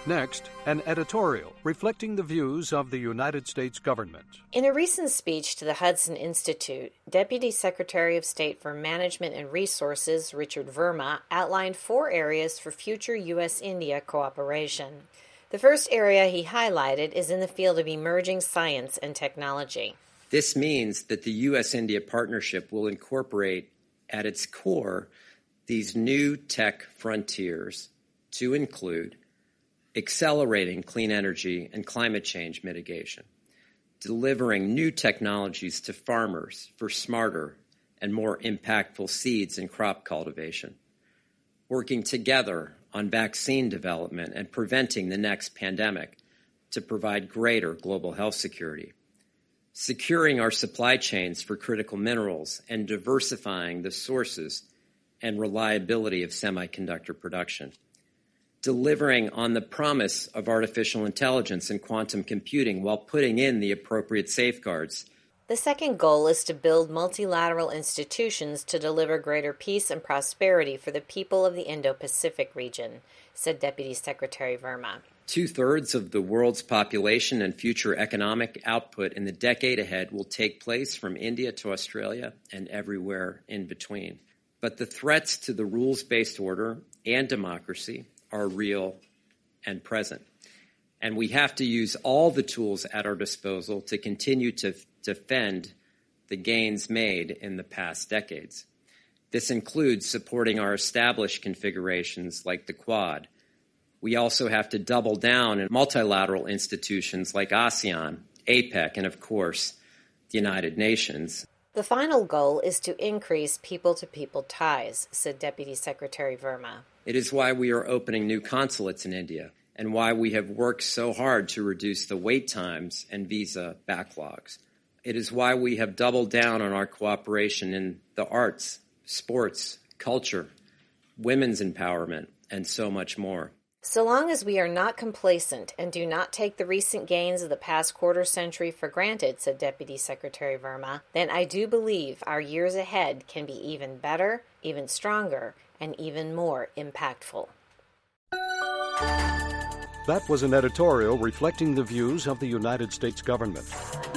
Next, an editorial reflecting the views of the United States government. In a recent speech to the Hudson Institute, Deputy Secretary of State for Management and Resources Richard Verma outlined 4 areas for future U.S.-India cooperation. The first area he highlighted is in the field of emerging science and technology. This means that the U.S.-India partnership will incorporate at its core these new tech frontiers to include accelerating clean energy and climate change mitigation, delivering new technologies to farmers for smarter and more impactful seeds and crop cultivation, working together on vaccine development and preventing the next pandemic to provide greater global health security, securing our supply chains for critical minerals and diversifying the sources and reliability of semiconductor production, delivering on the promise of artificial intelligence and quantum computing while putting in the appropriate safeguards. The second goal is to build multilateral institutions to deliver greater peace and prosperity for the people of the Indo-Pacific region, said Deputy Secretary Verma. 2/3 of the world's population and future economic output in the decade ahead will take place from India to Australia and everywhere in between. But the threats to the rules-based order and democracy are real and present. And we have to use all the tools at our disposal to continue to defend the gains made in the past decades. This includes supporting our established configurations like the Quad. We also have to double down in multilateral institutions like ASEAN, APEC, and of course, the United Nations. The final goal is to increase people-to-people ties, said Deputy Secretary Verma. It is why we are opening new consulates in India and why we have worked so hard to reduce the wait times and visa backlogs. It is why we have doubled down on our cooperation in the arts, sports, culture, women's empowerment, and so much more. So long as we are not complacent and do not take the recent gains of the past quarter century for granted, said Deputy Secretary Verma, then I do believe our years ahead can be even better, even stronger, and even more impactful. That was an editorial reflecting the views of the United States government.